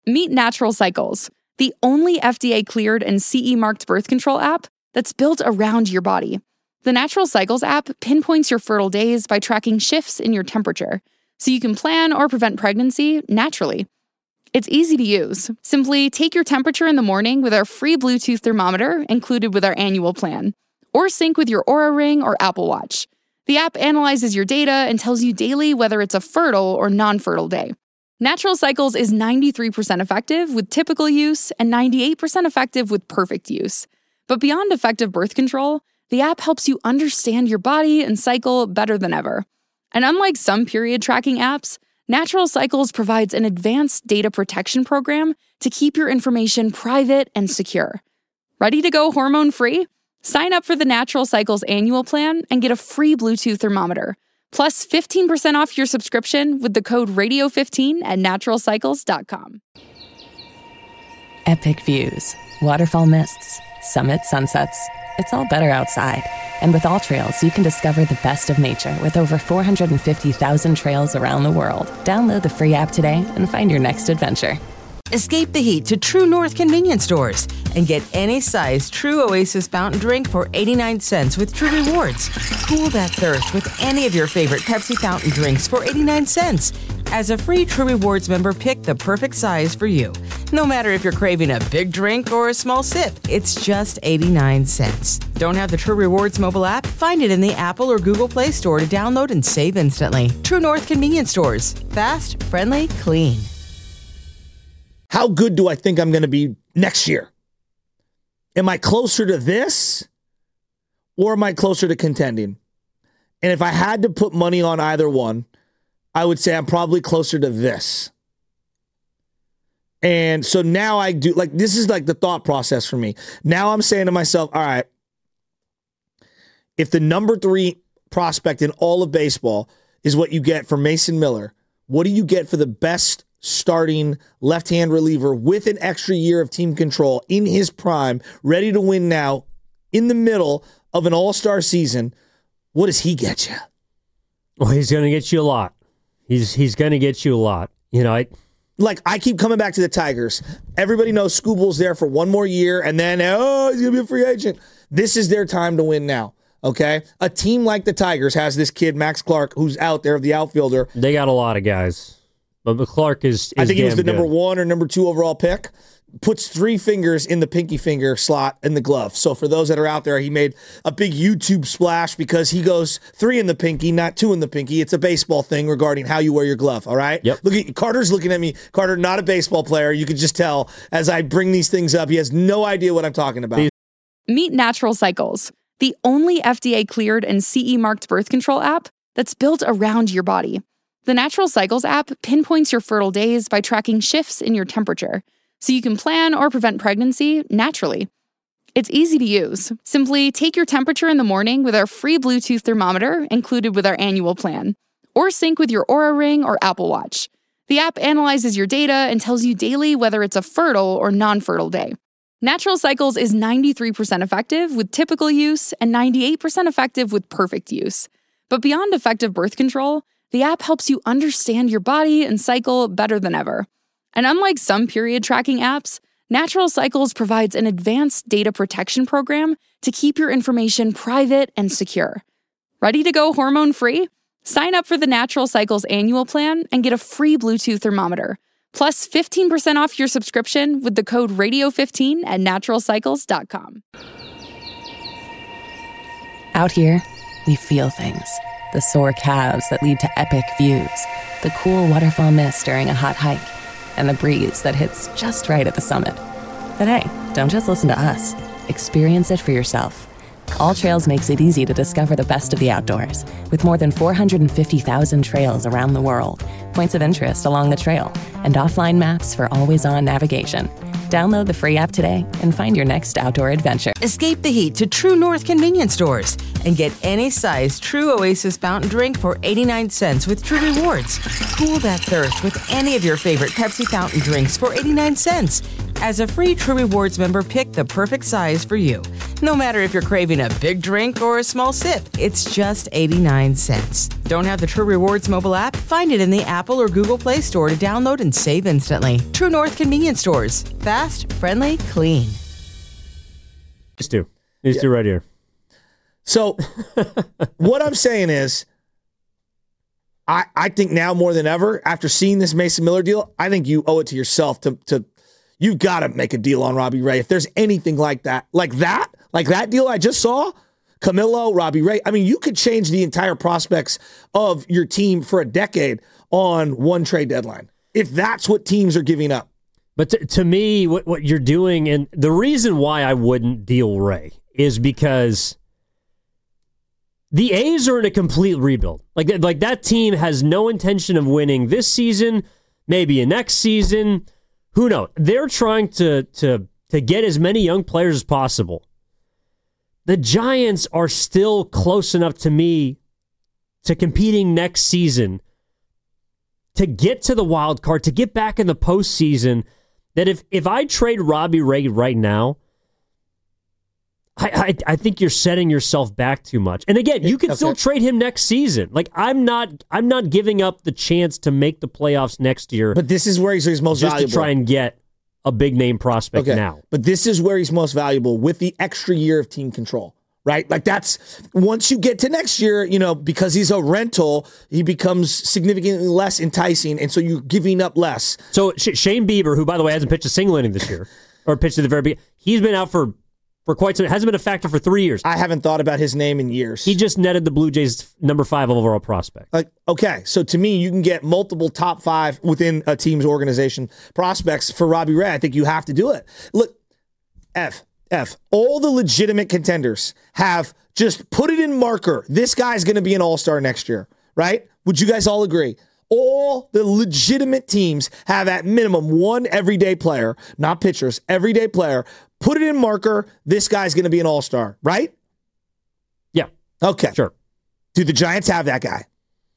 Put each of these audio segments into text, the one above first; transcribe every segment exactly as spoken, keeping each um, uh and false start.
Meet Natural Cycles, the only F D A-cleared and C E-marked birth control app that's built around your body. The Natural Cycles app pinpoints your fertile days by tracking shifts in your temperature, so you can plan or prevent pregnancy naturally. It's easy to use. Simply take your temperature in the morning with our free Bluetooth thermometer included with our annual plan, or sync with your Oura Ring or Apple Watch. The app analyzes your data and tells you daily whether it's a fertile or non-fertile day. Natural Cycles is ninety-three percent effective with typical use and ninety-eight percent effective with perfect use. But beyond effective birth control, the app helps you understand your body and cycle better than ever. And unlike some period tracking apps, Natural Cycles provides an advanced data protection program to keep your information private and secure. Ready to go hormone-free? Sign up for the Natural Cycles annual plan and get a free Bluetooth thermometer, plus fifteen percent off your subscription with the code radio fifteen at natural cycles dot com. Epic views, waterfall mists, summit sunsets. It's all better outside. And with AllTrails, you can discover the best of nature with over four hundred fifty thousand trails around the world. Download the free app today and find your next adventure. Escape the heat to True North convenience stores and get any size True Oasis fountain drink for eighty-nine cents with True Rewards. Cool that thirst with any of your favorite Pepsi fountain drinks for eighty-nine cents. As a free True Rewards member, pick the perfect size for you. No matter if you're craving a big drink or a small sip, it's just eighty-nine cents. Don't have the True Rewards mobile app? Find it in the Apple or Google Play Store to download and save instantly. True North convenience stores. Fast, friendly, clean. How good do I think I'm going to be next year? Am I closer to this or am I closer to contending? And if I had to put money on either one, I would say I'm probably closer to this. And so now I do, like, this is like the thought process for me. Now I'm saying to myself, all right, if the number three prospect in all of baseball is what you get for Mason Miller, what do you get for the best starting left-hand reliever with an extra year of team control in his prime, ready to win now in the middle of an all-star season? What does he get you? Well, he's going to get you a lot. He's he's going to get you a lot. You know, I, like I keep coming back to the Tigers. Everybody knows Skubal's there for one more year, and then, oh, he's going to be a free agent. This is their time to win now, okay? A team like the Tigers has this kid, Max Clark, who's out there, the outfielder. They got a lot of guys. But Clark is, is I think he was the good. number one or number two overall pick. Puts three fingers in the pinky finger slot in the glove. So for those that are out there, he made a big YouTube splash because he goes three in the pinky, not two in the pinky. It's a baseball thing regarding how you wear your glove, all right? Yep. Look at Carter's looking at me. Carter, not a baseball player. You could just tell as I bring these things up. He has no idea what I'm talking about. Meet Natural Cycles, the only F D A-cleared and C E-marked birth control app that's built around your body. The Natural Cycles app pinpoints your fertile days by tracking shifts in your temperature, so you can plan or prevent pregnancy naturally. It's easy to use. Simply take your temperature in the morning with our free Bluetooth thermometer included with our annual plan, or sync with your Oura Ring or Apple Watch. The app analyzes your data and tells you daily whether it's a fertile or non-fertile day. Natural Cycles is ninety-three percent effective with typical use and ninety-eight percent effective with perfect use. But beyond effective birth control, the app helps you understand your body and cycle better than ever. And unlike some period tracking apps, Natural Cycles provides an advanced data protection program to keep your information private and secure. Ready to go hormone-free? Sign up for the Natural Cycles annual plan and get a free Bluetooth thermometer, plus fifteen percent off your subscription with the code radio fifteen at natural cycles dot com. Out here, we feel things. The sore calves that lead to epic views, the cool waterfall mist during a hot hike, and the breeze that hits just right at the summit. But hey, don't just listen to us. Experience it for yourself. AllTrails makes it easy to discover the best of the outdoors, with more than four hundred fifty thousand trails around the world, points of interest along the trail, and offline maps for always-on navigation. Download the free app today and find your next outdoor adventure. Escape the heat to True North convenience stores and get any size True Oasis fountain drink for eighty-nine cents with True Rewards. Cool that thirst with any of your favorite Pepsi fountain drinks for eighty-nine cents. As a free True Rewards member, pick the perfect size for you. No matter if you're craving a big drink or a small sip, it's just eighty-nine cents. Don't have the True Rewards mobile app? Find it in the Apple or Google Play Store to download and save instantly. True North Convenience Stores. Fast, friendly, clean. These two. These yeah. two right here. So what I'm saying is, I, I think now more than ever, after seeing this Mason Miller deal, I think you owe it to yourself to, to you've got to make a deal on Robbie Ray. If there's anything like that, like that, like that deal I just saw, Camilo, Robbie Ray, I mean, you could change the entire prospects of your team for a decade on one trade deadline, if that's what teams are giving up. But to, to me, what, what you're doing, and the reason why I wouldn't deal Ray is because the A's are in a complete rebuild. Like, like that team has no intention of winning this season, maybe in next season. Who knows? They're trying to to to get as many young players as possible. The Giants are still close enough to me to competing next season to get to the wild card, to get back in the postseason, that if, if I trade Robbie Ray right now, I, I I think you're setting yourself back too much. And again, you can okay. still trade him next season. Like I'm not, I'm not giving up the chance to make the playoffs next year. But this is where he's, he's most just valuable. Just to try and get a big name prospect okay. now. But this is where he's most valuable with the extra year of team control, right? Like that's once you get to next year, you know, because he's a rental, he becomes significantly less enticing, and so you're giving up less. So Shane Bieber, who by the way hasn't pitched a single inning this year, or pitched at the very beginning, he's been out for. For quite some, hasn't been a factor for three years. I haven't thought about his name in years. He just netted the Blue Jays' number five overall prospect. Like, okay, so to me, you can get multiple top five within a team's organization prospects for Robbie Ray. I think you have to do it. Look, F, F, all the legitimate contenders have just put it in marker. This guy's going to be an all-star next year, right? Would you guys all agree? All the legitimate teams have at minimum one everyday player, not pitchers, everyday player. Put it in marker. This guy's going to be an all-star, right? Yeah. Okay. Sure. Do the Giants have that guy?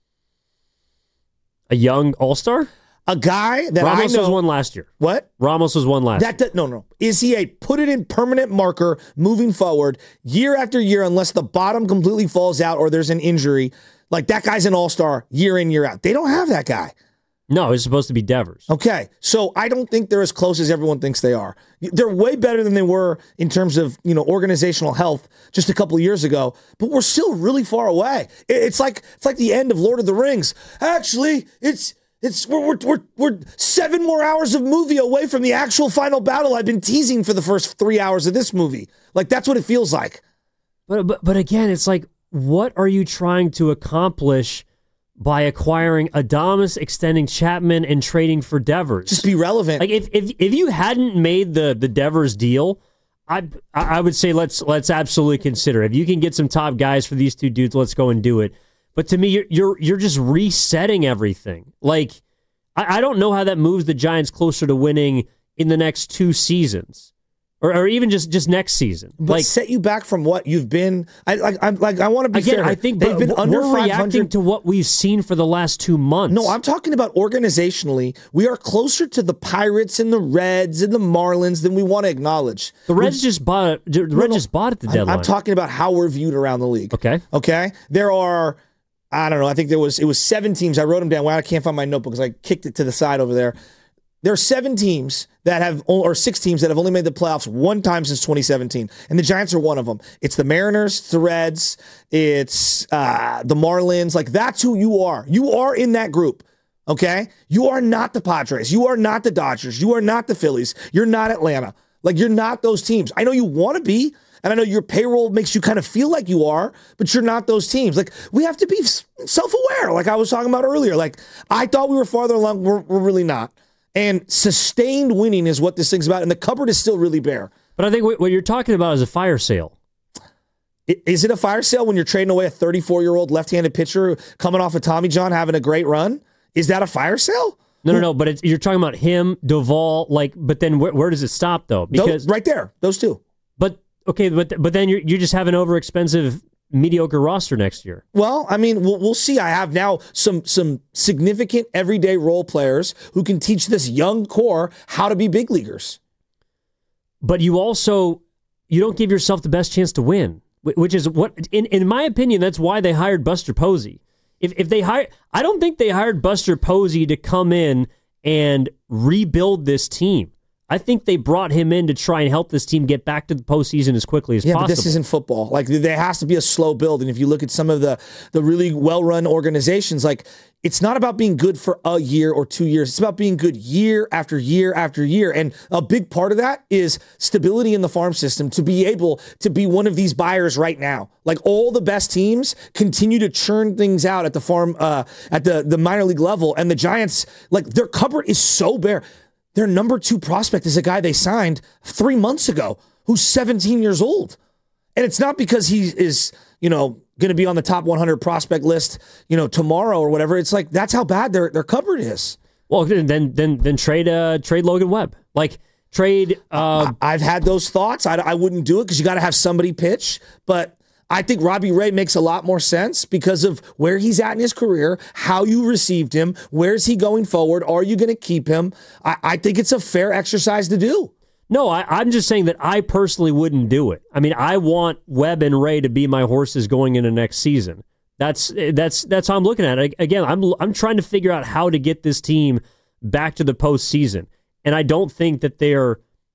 A young all-star? A guy that Ramos I know. was one last year. What? Ramos was one last that year. No, no. Is he a put it in permanent marker moving forward year after year unless the bottom completely falls out or there's an injury? Like that guy's an all-star year in, year out. They don't have that guy. No, it's supposed to be Devers. Okay, so I don't think they're as close as everyone thinks they are. They're way better than they were in terms of, you know, organizational health just a couple of years ago, but we're still really far away. It's like it's like the end of Lord of the Rings. Actually, it's it's we're we're we're, we're seven more hours of movie away from the actual final battle I've been teasing for the first three hours of this movie. Like that's what it feels like. But but but again, it's like, what are you trying to accomplish by acquiring Adames, extending Chapman, and trading for Devers? Just be relevant. Like if if if you hadn't made the the Devers deal, I I would say let's let's absolutely consider it. If you can get some top guys for these two dudes, let's go and do it. But to me, you're you're you're just resetting everything. Like I, I don't know how that moves the Giants closer to winning in the next two seasons. Or, or even just, just next season, but like set you back from what you've been. I like. I'm like. I want to be again. fair. I think they've been under we're reacting five hundred to what we've seen for the last two months. No, I'm talking about organizationally. We are closer to the Pirates and the Reds and the Marlins than we want to acknowledge. The Reds we're, just bought. The Reds no, no, just bought at the deadline. I'm talking about how we're viewed around the league. Okay. Okay. There are. I don't know. I think there was. It was seven teams. I wrote them down. Wow, I can't find my notebook because I kicked it to the side over there. There are seven teams that have, or six teams that have only made the playoffs one time since twenty seventeen, and the Giants are one of them. It's the Mariners, it's the Reds, it's uh, the Marlins. Like that's who you are. You are in that group. Okay, you are not the Padres. You are not the Dodgers. You are not the Phillies. You're not Atlanta. Like you're not those teams. I know you want to be, and I know your payroll makes you kind of feel like you are, but you're not those teams. Like we have to be self-aware. Like I was talking about earlier. Like I thought we were farther along. We're, we're really not. And sustained winning is what this thing's about. And the cupboard is still really bare. But I think what you're talking about is a fire sale. Is it a fire sale when you're trading away a thirty-four-year-old left-handed pitcher coming off of Tommy John having a great run? Is that a fire sale? No, no, no. But it's, you're talking about him, Duvall, like. But then where, where does it stop though? Because those, right there, those two. But okay, but but then you you just have an overexpensive, mediocre roster next year. Well, I mean, we'll, we'll see. I have now some some significant everyday role players who can teach this young core how to be big leaguers. But you also you don't give yourself the best chance to win, which is what, in, in my opinion, that's why they hired Buster Posey. If if they hire, I don't think they hired Buster Posey to come in and rebuild this team. I think they brought him in to try and help this team get back to the postseason as quickly as yeah, possible. Yeah, but this isn't football. Like, there has to be a slow build. And if you look at some of the, the really well-run organizations, like, it's not about being good for a year or two years. It's about being good year after year after year. And a big part of that is stability in the farm system to be able to be one of these buyers right now. Like, all the best teams continue to churn things out at the farm, uh, at the, the minor league level. And the Giants, like, their cupboard is so bare. Their number two prospect is a guy they signed three months ago who's seventeen years old. And it's not because he is, you know, going to be on the top one hundred prospect list, you know, tomorrow or whatever. It's like, that's how bad their, their cupboard is. Well, then then then trade uh, trade Logan Webb. Like, trade... Uh, I've had those thoughts. I, I wouldn't do it because you got to have somebody pitch. But I think Robbie Ray makes a lot more sense because of where he's at in his career, how you received him, where's he going forward, are you going to keep him? I, I think it's a fair exercise to do. No, I, I'm just saying that I personally wouldn't do it. I mean, I want Webb and Ray to be my horses going into next season. That's that's that's how I'm looking at it. Again, I'm I'm trying to figure out how to get this team back to the postseason, and I don't think that they're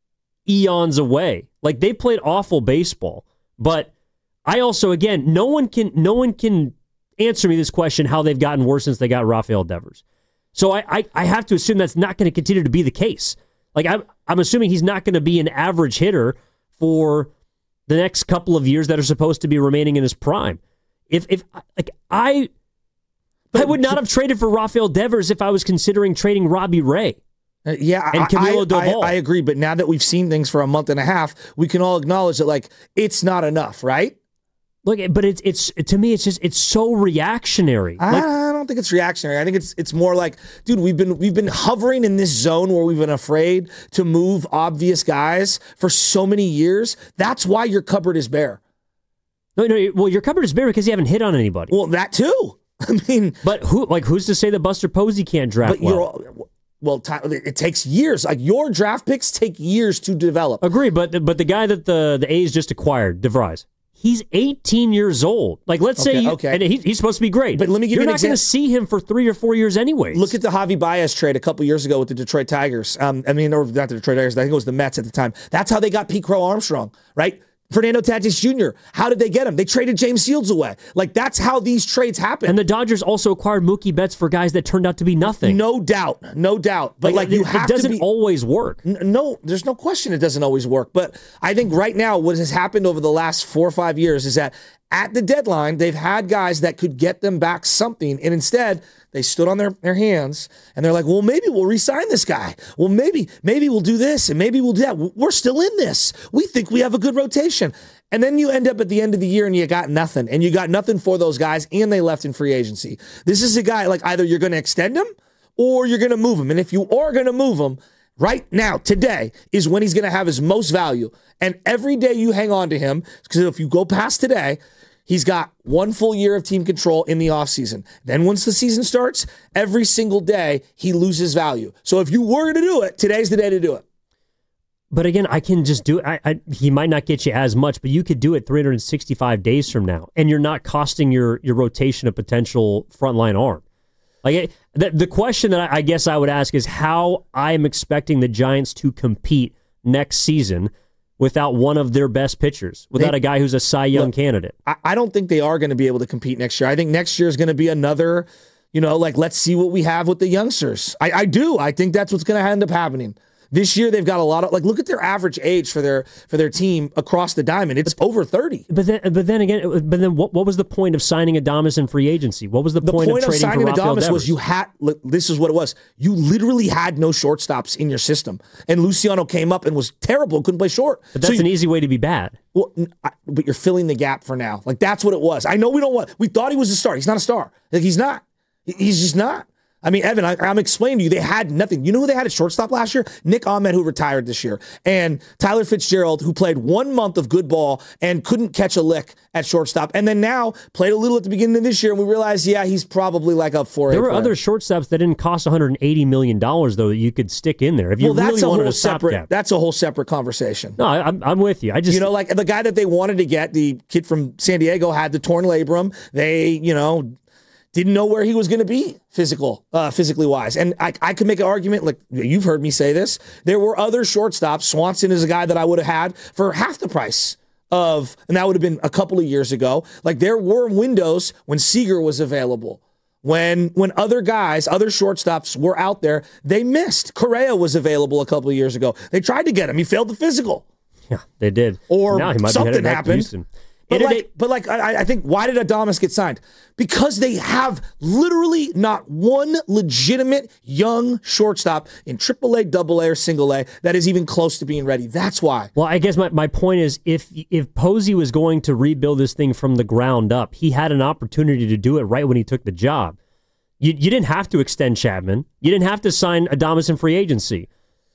eons away. Like, they played awful baseball, but I also, again, no one can no one can answer me this question how they've gotten worse since they got Rafael Devers. So I I, I have to assume that's not going to continue to be the case. Like, I'm I'm assuming he's not going to be an average hitter for the next couple of years that are supposed to be remaining in his prime. If if like I I would not have traded for Rafael Devers if I was considering trading Robbie Ray. Uh, yeah, and Camilo I, Doval. I, I agree. But now that we've seen things for a month and a half, we can all acknowledge that, like, it's not enough, right? Look, but it's it's to me, it's just it's so reactionary. Like, I don't think it's reactionary. I think it's it's more like, dude, we've been we've been hovering in this zone where we've been afraid to move obvious guys for so many years. That's why your cupboard is bare. No, no. Well, your cupboard is bare because you haven't hit on anybody. Well, that too. I mean, but who like who's to say that Buster Posey can't draft but well? You're, well, it takes years. Like, your draft picks take years to develop. Agree, but but the guy that the the A's just acquired, DeVries. He's eighteen years old. Like, let's okay, say, he, okay. and he, he's supposed to be great. But let me give You're you an not going to see him for three or four years anyways. Look at the Javi Baez trade a couple years ago with the Detroit Tigers. Um, I mean, or not the Detroit Tigers. I think it was the Mets at the time. That's how they got Pete Crow Armstrong, right? Fernando Tatis Junior How did they get him? They traded James Shields away. Like, that's how these trades happen. And the Dodgers also acquired Mookie Betts for guys that turned out to be nothing. No doubt. No doubt. But, like, like you it, have it doesn't to be, always work. N- no, there's no question it doesn't always work. But I think right now what has happened over the last four or five years is that at the deadline, they've had guys that could get them back something. And instead, they stood on their, their hands and they're like, well, maybe we'll re-sign this guy. Well, maybe, maybe we'll do this and maybe we'll do that. We're still in this. We think we have a good rotation. And then you end up at the end of the year and you got nothing. And you got nothing for those guys, and they left in free agency. This is a guy, like, either you're going to extend him or you're going to move him. And if you are going to move him, right now, today, is when he's going to have his most value. And every day you hang on to him, because if you go past today, he's got one full year of team control in the offseason. Then once the season starts, every single day he loses value. So if you were going to do it, today's the day to do it. But again, I can just do it. I, I, he might not get you as much, but you could do it three hundred sixty-five days from now, and you're not costing your your rotation a potential frontline arm. Like it, the, the question that I, I guess I would ask is how I am expecting the Giants to compete next season without one of their best pitchers, without they, a guy who's a Cy Young look, candidate. I, I don't think they are going to be able to compete next year. I think next year is going to be another, you know, like, let's see what we have with the youngsters. I, I do. I think that's what's going to end up happening. This year they've got a lot of, like, look at their average age for their for their team across the diamond. It's over thirty. But then, but then again, but then what, what was the point of signing Adames in free agency? What was the, the point, point of, of trading signing for Rafael Adames Devers? was you had. This is what it was. You literally had no shortstops in your system, and Luciano came up and was terrible. Couldn't play short. But that's so an you, easy way to be bad. Well, but you're filling the gap for now. Like, that's what it was. I know we don't want. We thought he was a star. He's not a star. Like, he's not. He's just not. I mean, Evan, I, I'm explaining to you, they had nothing. You know who they had at shortstop last year? Nick Ahmed, who retired this year, and Tyler Fitzgerald, who played one month of good ball and couldn't catch a lick at shortstop, and then now played a little at the beginning of this year, and we realized, yeah, he's probably like a four A There were player. other shortstops that didn't cost one hundred eighty million dollars, though, that you could stick in there if you well, that's really a wanted whole a separate. stopgap. That's a whole separate conversation. No, I, I'm, I'm with you. I just You know, like the guy that they wanted to get, the kid from San Diego, had the torn labrum. They, you know, didn't know where he was going to be physical, uh, physically wise. And I, I could make an argument, like you've heard me say this. There were other shortstops. Swanson is a guy that I would have had for half the price of, and that would have been a couple of years ago. Like there were windows when Seager was available. When when other guys, other shortstops were out there, they missed. Correa was available a couple of years ago. They tried to get him. He failed the physical. Yeah, they did. Or now he might something be headed back to happened. Houston. But Internet- like, but like, I, I think, why did Adames get signed? Because they have literally not one legitimate young shortstop in triple A, double A, or single A that is even close to being ready. That's why. Well, I guess my, my point is, if if Posey was going to rebuild this thing from the ground up, he had an opportunity to do it right when he took the job. You you didn't have to extend Chapman. You didn't have to sign Adames in free agency.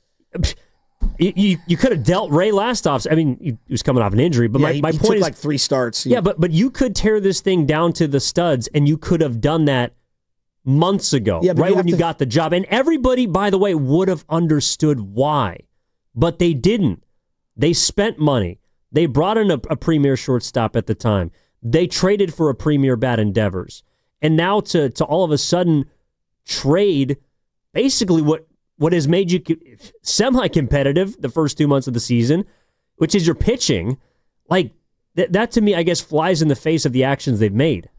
You, you, you could have dealt Ray last off. I mean, he was coming off an injury, but Yeah, my, he, my he point took is, like three starts. yeah, but but you could tear this thing down to the studs, and you could have done that months ago, Yeah, but right you when have you to- got the job. And everybody, by the way, would have understood why, but they didn't. They spent money. They brought in a, a premier shortstop at the time. They traded for a premier bat in Devers, and now to to all of a sudden trade basically what. What has made you semi-competitive the first two months of the season, which is your pitching, like th- that to me, I guess, flies in the face of the actions they've made.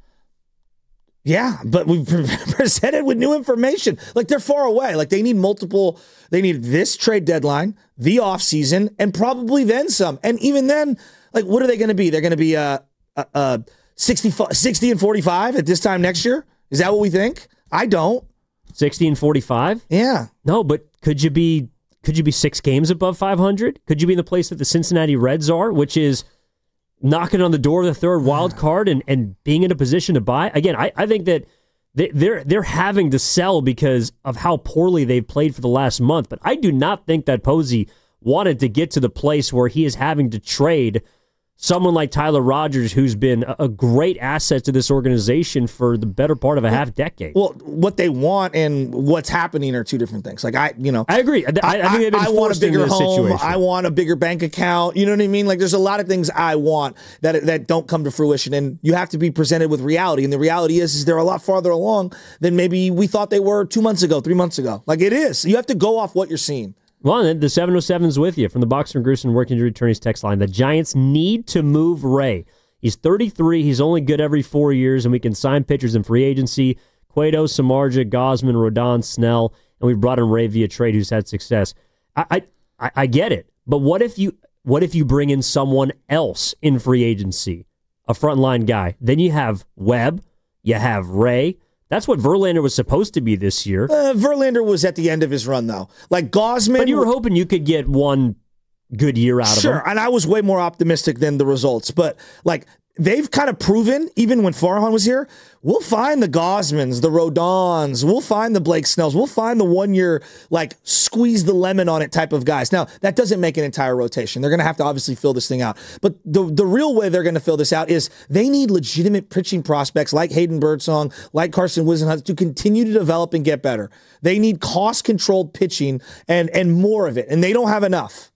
Yeah, but we've presented with new information. Like they're far away. Like they need multiple. They need this trade deadline, the offseason, and probably then some. And even then, like what are they going to be? They're going to be uh, uh, uh, sixty, sixty and forty-five at this time next year? Is that what we think? I don't. sixty and forty-five? Yeah. No, but could you be could you be six games above five hundred? Could you be in the place that the Cincinnati Reds are, which is knocking on the door of the third wild card and, and being in a position to buy? Again, I, I think that they, they're they're having to sell because of how poorly they've played for the last month. But I do not think that Posey wanted to get to the place where he is having to trade someone like Tyler Rogers, who's been a great asset to this organization for the better part of a half decade. Well, what they want and what's happening are two different things. Like I, you know, I agree. I, I, I think they've been I want a forced into bigger this home. situation. I want a bigger bank account. You know what I mean? Like there's a lot of things I want that that don't come to fruition, and you have to be presented with reality. And the reality is, is they're a lot farther along than maybe we thought they were two months ago, three months ago. Like it is. You have to go off what you're seeing. Well, then the seven oh seven's with you from the Boxer and Grusin Working Injury Attorneys text line. The Giants need to move Ray. He's thirty-three. He's only good every four years, and we can sign pitchers in free agency. Cueto, Samardzija, Gosman, Rodon, Snell, and we've brought in Ray via trade, who's had success. I, I I get it, but what if you what if you bring in someone else in free agency, a frontline guy? Then you have Webb, you have Ray. That's what Verlander was supposed to be this year. Uh, Verlander was at the end of his run, though. Like Gosman, But you were hoping you could get one good year out of him. Sure, and I was way more optimistic than the results. But like they've kind of proven, even when Farhan was here, we'll find the Gosmans, the Rodons, we'll find the Blake Snells, we'll find the one year like squeeze the lemon on it type of guys. Now that doesn't make an entire rotation. They're going to have to obviously fill this thing out. But the the real way they're going to fill this out is they need legitimate pitching prospects like Hayden Birdsong, like Carson Wisenhunt to continue to develop and get better. They need cost controlled pitching and and more of it, and they don't have enough.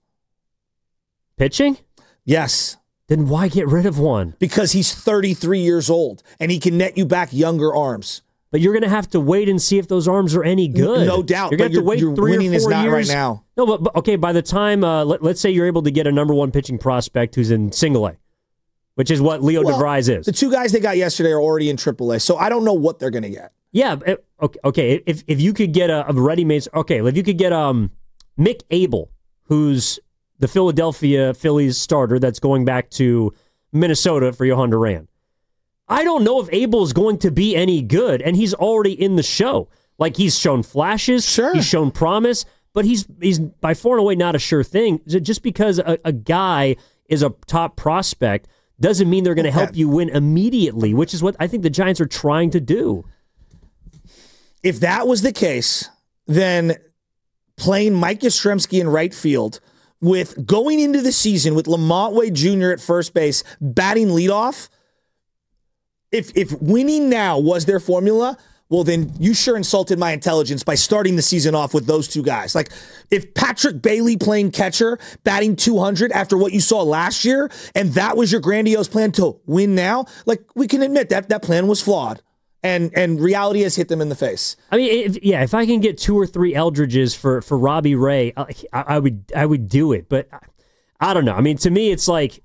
Pitching? Yes. Then why get rid of one? Because he's thirty-three years old and he can net you back younger arms. But you're going to have to wait and see if those arms are any good. No doubt. You're going to have to wait your three winning or four is not years. right now. No, but, but okay, by the time, uh, let, let's say you're able to get a number one pitching prospect who's in single A, which is what Leo Well, DeVries is. The two guys they got yesterday are already in triple A, so I don't know what they're going to get. Yeah, but, okay, okay. If if you could get a, a ready-made, okay, if you could get um Mick Abel, who's the Philadelphia Phillies starter that's going back to Minnesota for Johan Duran. I don't know if Abel is going to be any good, and he's already in the show. Like, he's shown flashes, Sure. he's shown promise, but he's he's by far and away not a sure thing. Just because a, a guy is a top prospect doesn't mean they're going to help you win immediately, which is what I think the Giants are trying to do. if that was the case, then playing Mike Yastrzemski in right field with going into the season with Lamont Wade Junior at first base, batting leadoff, if if winning now was their formula, well, then you sure insulted my intelligence by starting the season off with those two guys. Like, if Patrick Bailey playing catcher, batting two hundred after what you saw last year, and that was your grandiose plan to win now, like, we can admit that that plan was flawed. And and reality has hit them in the face. I mean, if, yeah, if I can get two or three Eldridges for, for Robbie Ray, I, I would I would do it. But I, I don't know. I mean, to me, it's like,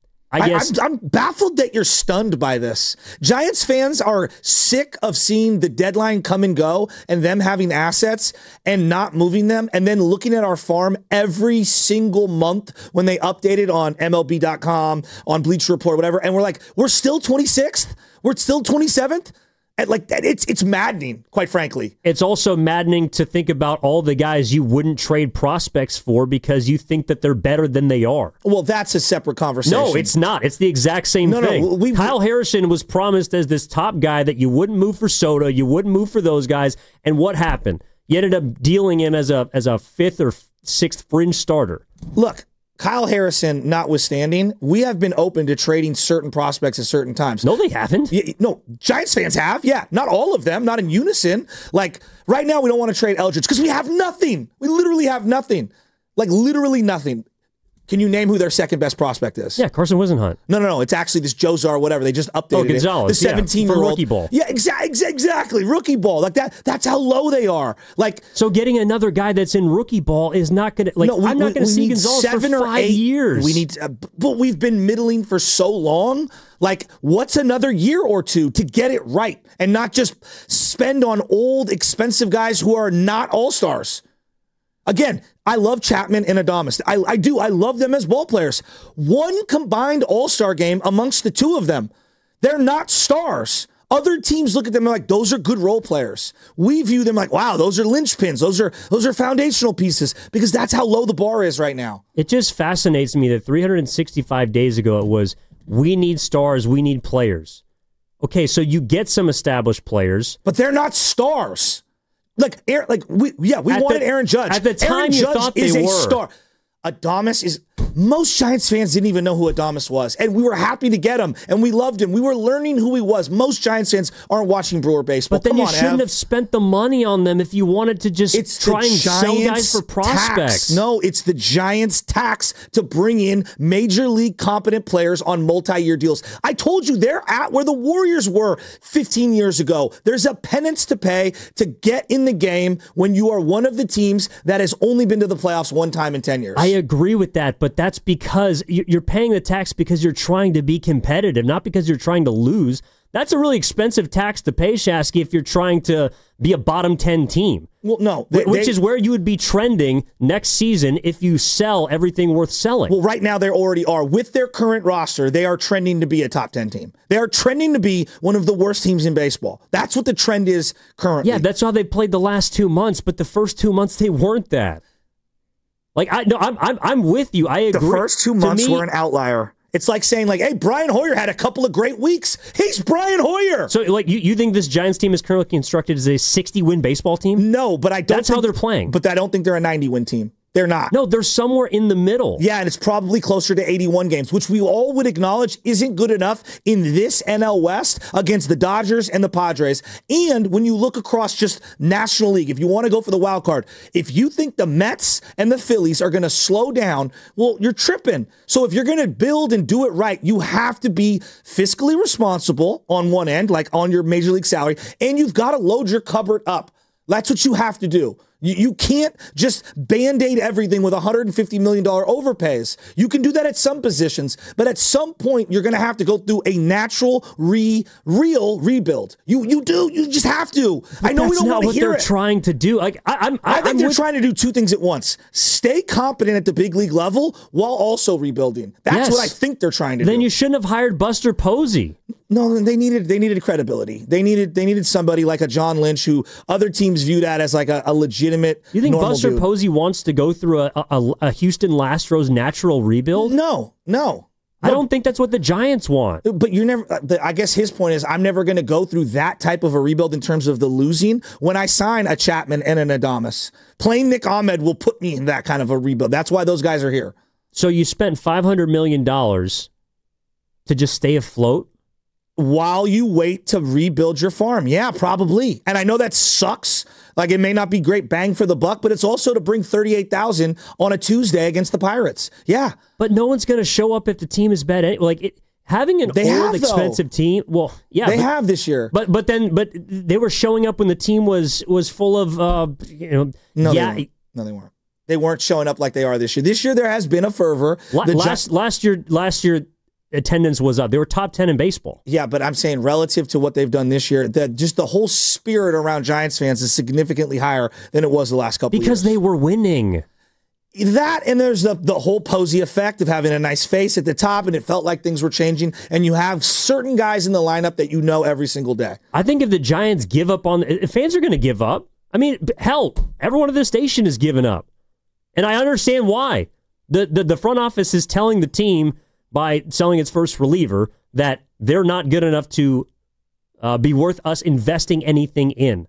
I guess. I, I'm, I'm baffled that you're stunned by this. Giants fans are sick of seeing the deadline come and go and them having assets and not moving them, and then looking at our farm every single month when they update it on M L B dot com, on Bleacher Report, whatever, and we're like, we're still twenty-sixth? We're still twenty-seventh? Like that, it's it's maddening, quite frankly. It's also maddening to think about all the guys you wouldn't trade prospects for because you think that they're better than they are. Well, that's a separate conversation. No, it's not. It's the exact same no, thing. No, we, Kyle Harrison was promised as this top guy that you wouldn't move for Soto, you wouldn't move for those guys, and what happened? You ended up dealing him as a as a fifth or sixth fringe starter. Look, Kyle Harrison notwithstanding, we have been open to trading certain prospects at certain times. No, they haven't. Yeah, no, Giants fans have. Yeah, not all of them, not in unison. Like, right now, we don't want to trade Eldridge because we have nothing. We literally have nothing. Like, literally nothing. Can you name who their second best prospect is? Yeah, Carson Wisenhunt. No, no, no. It's actually this Jozar, whatever. They just updated oh, Gonzalez, it. The seventeen-year-old. Yeah, rookie ball. Yeah, exa- exa- exactly. Rookie ball. Like that. That's how low they are. Like, so getting another guy that's in rookie ball is not going to, like, no, we, I'm not going to see Gonzalez seven for five or eight, years. We need, uh, but we've been middling for so long. Like, what's another year or two to get it right and not just spend on old, expensive guys who are not all-stars? Again, I love Chapman and Adames. I, I do. I love them as ball players. One combined all-star game amongst the two of them. They're not stars. Other teams look at them like, those are good role players. We view them like, wow, those are linchpins. Those are those are foundational pieces, because that's how low the bar is right now. It just fascinates me that three hundred sixty-five days ago it was, we need stars, we need players. Okay, so you get some established players. But they're not stars. Like, Aaron, like we, yeah, we at wanted the, Aaron Judge. At the time, Aaron you Judge thought they is were. a star. Adames is. Most Giants fans didn't even know who Adames was, and we were happy to get him, and we loved him. We were learning who he was. Most Giants fans aren't watching Brewer baseball. But then Come you on, shouldn't Ev. have spent the money on them if you wanted to just it's try and sell guys for prospects. Tax. No, it's the Giants' tax to bring in major league competent players on multi-year deals. I told you they're at where the Warriors were fifteen years ago. There's a penance to pay to get in the game when you are one of the teams that has only been to the playoffs one time in ten years. I agree with that, but that's because you're paying the tax because you're trying to be competitive, not because you're trying to lose. That's a really expensive tax to pay, Shasky, if you're trying to be a bottom ten team. Well, no. They, Which they, is where you would be trending next season if you sell everything worth selling. Well, right now they already are. With their current roster, they are trending to be a top ten team. They are trending to be one of the worst teams in baseball. That's what the trend is currently. Yeah, that's how they played the last two months, but the first two months they weren't that. Like, I no, I'm I'm I'm with you. I agree. The first two months me, were an outlier. It's like saying, like, hey, Brian Hoyer had a couple of great weeks. He's Brian Hoyer. So, like, you, you think this Giants team is currently constructed as a sixty-win baseball team? No, but I don't That's think, how they're playing. But I don't think they're a ninety-win team. They're not. No, they're somewhere in the middle. Yeah, and it's probably closer to eighty-one games, which we all would acknowledge isn't good enough in this N L West against the Dodgers and the Padres. And when you look across just National League, if you want to go for the wild card, if you think the Mets and the Phillies are going to slow down, well, you're tripping. So if you're going to build and do it right, you have to be fiscally responsible on one end, like on your major league salary, and you've got to load your cupboard up. That's what you have to do. You, you can't just Band-Aid everything with one hundred fifty million dollars overpays. You can do that at some positions, but at some point, you're going to have to go through a natural, re, real rebuild. You you do. You just have to. But I know we don't want to hear it. That's not what they're trying to do. Like, I, I'm, I, I think I'm they're with- trying to do two things at once. Stay competent at the big league level while also rebuilding. That's Yes. what I think they're trying to then do. Then you shouldn't have hired Buster Posey. No, they needed they needed credibility. They needed they needed somebody like a John Lynch, who other teams viewed at as like a, a legitimate. You think normal Buster dude. Posey wants to go through a, a, a Houston Astros natural rebuild? No, no. I don't think that's what the Giants want. But you're never, the, I guess his point is I'm never going to go through that type of a rebuild in terms of the losing when I sign a Chapman and an Adames. Playing Nick Ahmed will put me in that kind of a rebuild. That's why those guys are here. So you spent five hundred million dollars to just stay afloat? While you wait to rebuild your farm. Yeah, probably. And I know that sucks. Like, it may not be great bang for the buck, but it's also to bring thirty-eight thousand on a Tuesday against the Pirates. Yeah. But no one's going to show up if the team is bad. Like, it, having an they old, have, expensive team, well, yeah. They but, have this year. But but then but they were showing up when the team was was full of, uh, you know, no, yeah. They no, they weren't. They weren't showing up like they are this year. This year, there has been a fervor. La- the last, just, last year, last year, attendance was up. They were top ten in baseball. Yeah, but I'm saying relative to what they've done this year, that just the whole spirit around Giants fans is significantly higher than it was the last couple of years. Because they were winning. That, and there's the, the whole Posey effect of having a nice face at the top, and it felt like things were changing, and you have certain guys in the lineup that you know every single day. I think if the Giants give up on... If fans are going to give up. I mean, hell, everyone at this station is giving up. And I understand why. The, the, the front office is telling the team by selling its first reliever that they're not good enough to uh, be worth us investing anything in.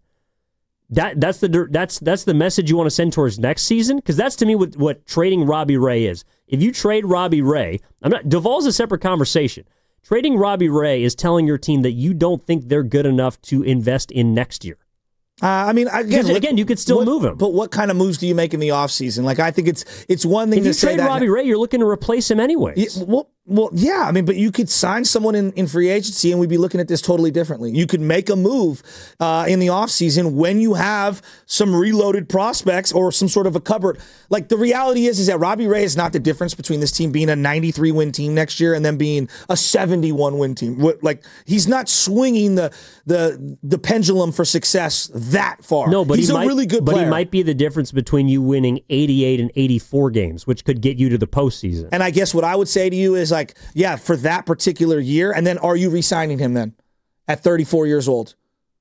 That that's the that's that's the message you want to send towards next season, because that's to me what, what trading Robbie Ray is. If you trade Robbie Ray, I'm not Duvall's a separate conversation. Trading Robbie Ray is telling your team that you don't think they're good enough to invest in next year. Uh, I mean, again, what, again, you could still what, move him. But what kind of moves do you make in the offseason? Like, I think it's it's one thing if to you say trade that Robbie Ray, you're looking to replace him anyways. Yeah, well, well, yeah. I mean, but you could sign someone in, in free agency, and we'd be looking at this totally differently. You could make a move uh, in the offseason when you have some reloaded prospects or some sort of a cupboard. Like, the reality is, is that Robbie Ray is not the difference between this team being a ninety-three win team next year and then being a seventy-one win team. Like, he's not swinging the the the pendulum for success that far. No, but he's he a might, really good but player. he might be the difference between you winning eighty-eight and eighty-four games, which could get you to the postseason. And I guess what I would say to you is, like, yeah, for that particular year, and then are you re-signing him then at thirty-four years old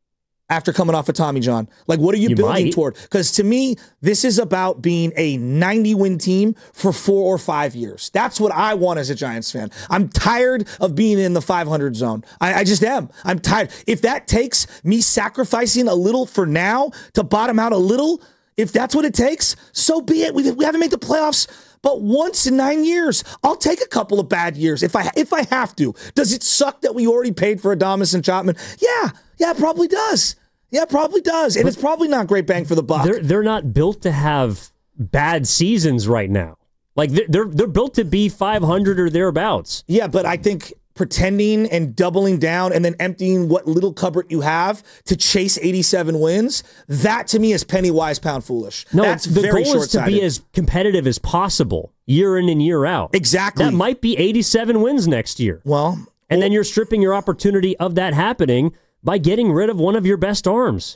after coming off of Tommy John? Like, what are you, You building might. toward? Because to me, this is about being a ninety-win team for four or five years. That's what I want as a Giants fan. I'm tired of being in the five hundred zone. I, I just am. I'm tired. If that takes me sacrificing a little for now to bottom out a little, if that's what it takes, so be it. We, we haven't made the playoffs but once in nine years. I'll take a couple of bad years if I if I have to. Does it suck that we already paid for Adames and Chapman? Yeah, yeah, it probably does. Yeah, it probably does. And but it's probably not great bang for the buck. They're they're not built to have bad seasons right now. Like they're they're built to be five hundred or thereabouts. Yeah, but I think pretending and doubling down and then emptying what little cupboard you have to chase eighty-seven wins, that to me is penny wise, pound foolish. No, that's the very goal is to be as competitive as possible year in and year out. Exactly. That might be eighty-seven wins next year. Well, and well, then you're stripping your opportunity of that happening by getting rid of one of your best arms.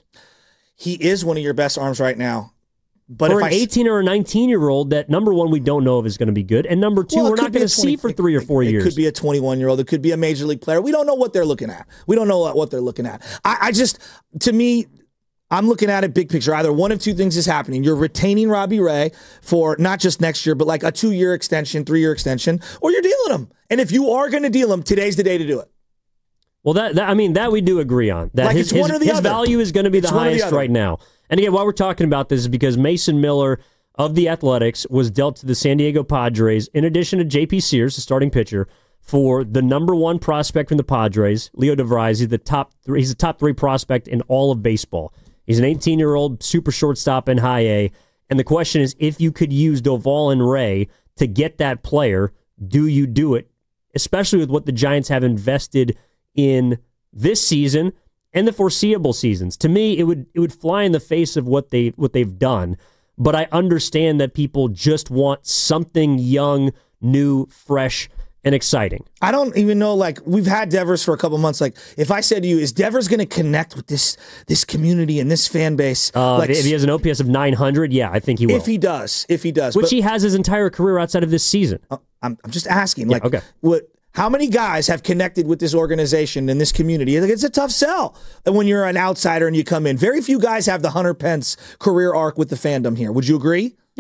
He is one of your best arms right now. But for if an I, eighteen or a nineteen-year-old that, number one, we don't know if is going to be good, and number two, well, we're not going to see for three or four it, years. It could be a twenty-one-year-old. It could be a major league player. We don't know what they're looking at. We don't know what, what they're looking at. I, I just, to me, I'm looking at it big picture. Either one of two things is happening. You're retaining Robbie Ray for not just next year, but like a two-year extension, three-year extension, or you're dealing him. And if you are going to deal him, today's the day to do it. Well, that, that I mean, that we do agree on. That like his, it's one his, or the his other. value is going to be It's the one or the highest other. right now. And again, why we're talking about this is because Mason Miller of the Athletics was dealt to the San Diego Padres, in addition to J P Sears, the starting pitcher, for the number one prospect from the Padres, Leo DeVries. He's the top three, he's the top three prospect in all of baseball. He's an eighteen-year-old super shortstop in high A. And the question is, if you could use Doval and Ray to get that player, do you do it? Especially with what the Giants have invested in this season and the foreseeable seasons. To me, it would it would fly in the face of what they what they've done. But I understand that people just want something young, new, fresh, and exciting. I don't even know, like, we've had Devers for a couple months. Like, if I said to you, is Devers going to connect with this this community and this fan base? Uh, like, if he has an O P S of nine hundred, yeah, I think he will. If he does, if he does. Which but, he has his entire career outside of this season. uh, I'm, I'm just asking, Yeah, like, okay. what? How many guys have connected with this organization and this community? Like, it's a tough sell when you're an outsider and you come in. Very few guys have the Hunter Pence career arc with the fandom here. Would you agree? Yeah.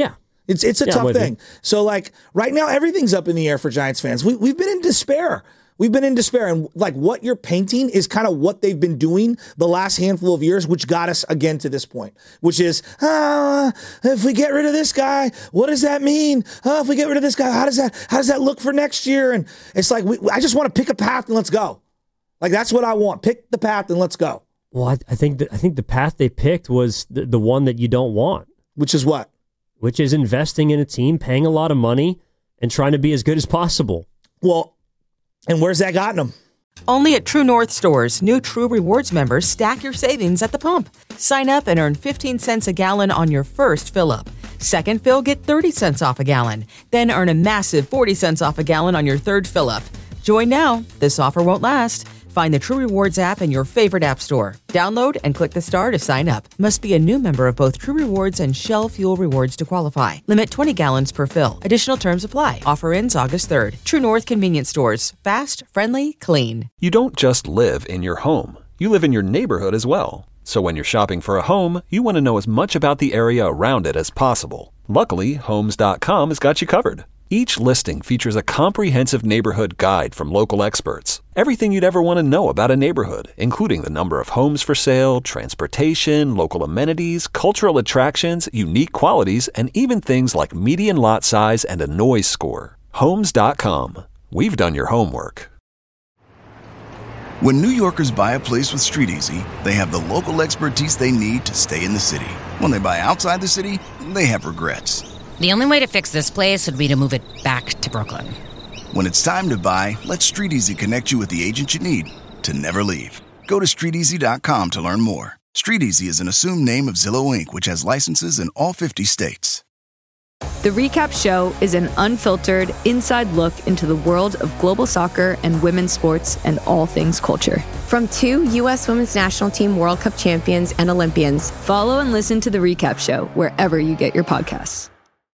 It's it's a Yeah, tough thing. You. So like right now, everything's up in the air for Giants fans. We we've been in despair. We've been in despair, and like what you're painting is kind of what they've been doing the last handful of years, which got us again to this point, which is, ah, if we get rid of this guy, what does that mean? Oh, if we get rid of this guy, how does that how does that look for next year? And it's like we, I just want to pick a path and let's go. Like that's what I want. Pick the path and let's go. Well, I, I think that, I think the path they picked was the, the one that you don't want, which is what, which is investing in a team, paying a lot of money, and trying to be as good as possible. Well. And where's that gotten them? Only at True North stores, new True Rewards members stack your savings at the pump. Sign up and earn fifteen cents a gallon on your first fill-up. Second fill, get thirty cents off a gallon. Then earn a massive forty cents off a gallon on your third fill-up. Join now. This offer won't last. Find the True Rewards app in your favorite app store. Download and click the star to sign up. Must be a new member of both True Rewards and Shell Fuel Rewards to qualify. Limit twenty gallons per fill. Additional terms apply. Offer ends August third. True North Convenience Stores. Fast, friendly, clean. You don't just live in your home. You live in your neighborhood as well. So when you're shopping for a home, you want to know as much about the area around it as possible. Luckily, Homes dot com has got you covered. Each listing features a comprehensive neighborhood guide from local experts. Everything you'd ever want to know about a neighborhood, including the number of homes for sale, transportation, local amenities, cultural attractions, unique qualities, and even things like median lot size and a noise score. Homes dot com. We've done your homework. When New Yorkers buy a place with StreetEasy, they have the local expertise they need to stay in the city. When they buy outside the city, they have regrets. The only way to fix this place would be to move it back to Brooklyn. When it's time to buy, let StreetEasy connect you with the agent you need to never leave. Go to street easy dot com to learn more. StreetEasy is an assumed name of Zillow Incorporated, which has licenses in all fifty states. The Recap Show is an unfiltered, inside look into the world of global soccer and women's sports and all things culture. From two U S Women's National Team World Cup champions and Olympians, follow and listen to The Recap Show wherever you get your podcasts.